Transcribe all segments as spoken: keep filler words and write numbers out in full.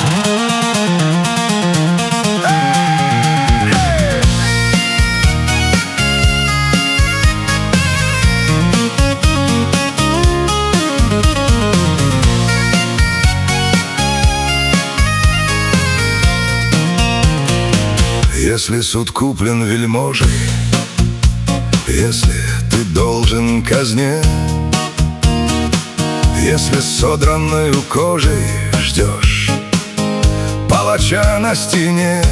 Если суд куплен вельможей, если ты должен казне, если содранную кожей ждешь палача на стене,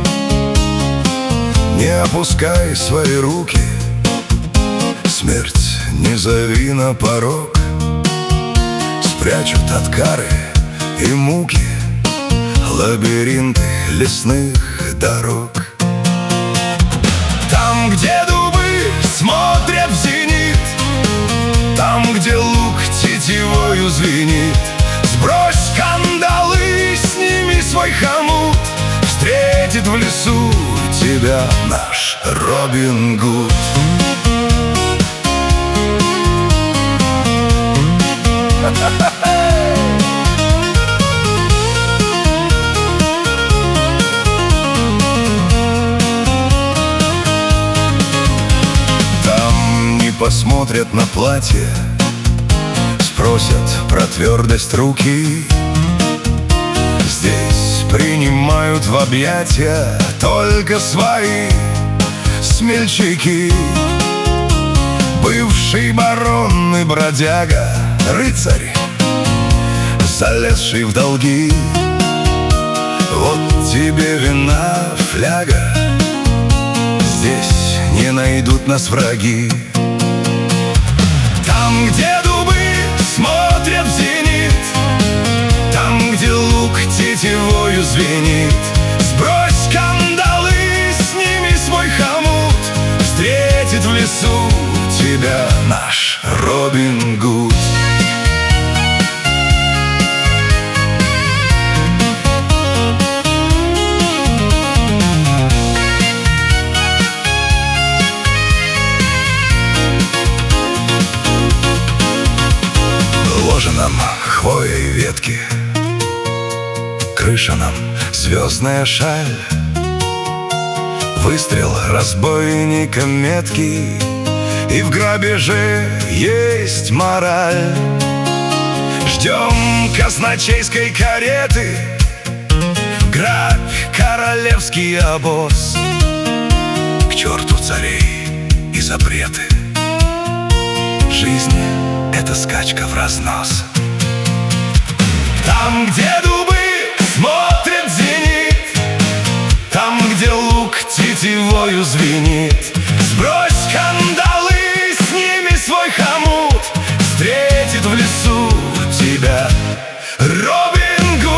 не опускай свои руки, смерть не зови на порог. Спрячут от кары и муки лабиринты лесных дорог. Там, где дубы смотрят в зенит, там, где лук тетивою звенит, сбрось кандалы, сними свой хомут, встретит в лесу тебя наш Робин Гуд. Посмотрят на платье, спросят про твердость руки. Здесь принимают в объятия только свои смельчаки. Бывший барон и бродяга, рыцарь, залезший в долги. Вот тебе вина фляга, здесь не найдут нас враги. Там, где дубы смотрят в зенит, там, где лук тетивою звенит, сбрось кандалы, сними свой хомут, встретит в лесу тебя наш Робин Гуд. Ложа нам хвоя и ветки, крыша нам звездная шаль, выстрел разбойника меткий, и в грабеже есть мораль. Ждем казначейской кареты, грабь королевский обоз. К черту царей и запреты, жизнь — это скачка в разнос. Там, где дубы смотрят в зенит, там, где лук тетивою звенит, сбрось кандалы, сними свой хомут, встретит в лесу тебя Робин Гуд.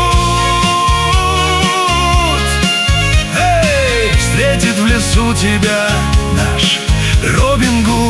Эй, встретит в лесу тебя наш Робин Гуд.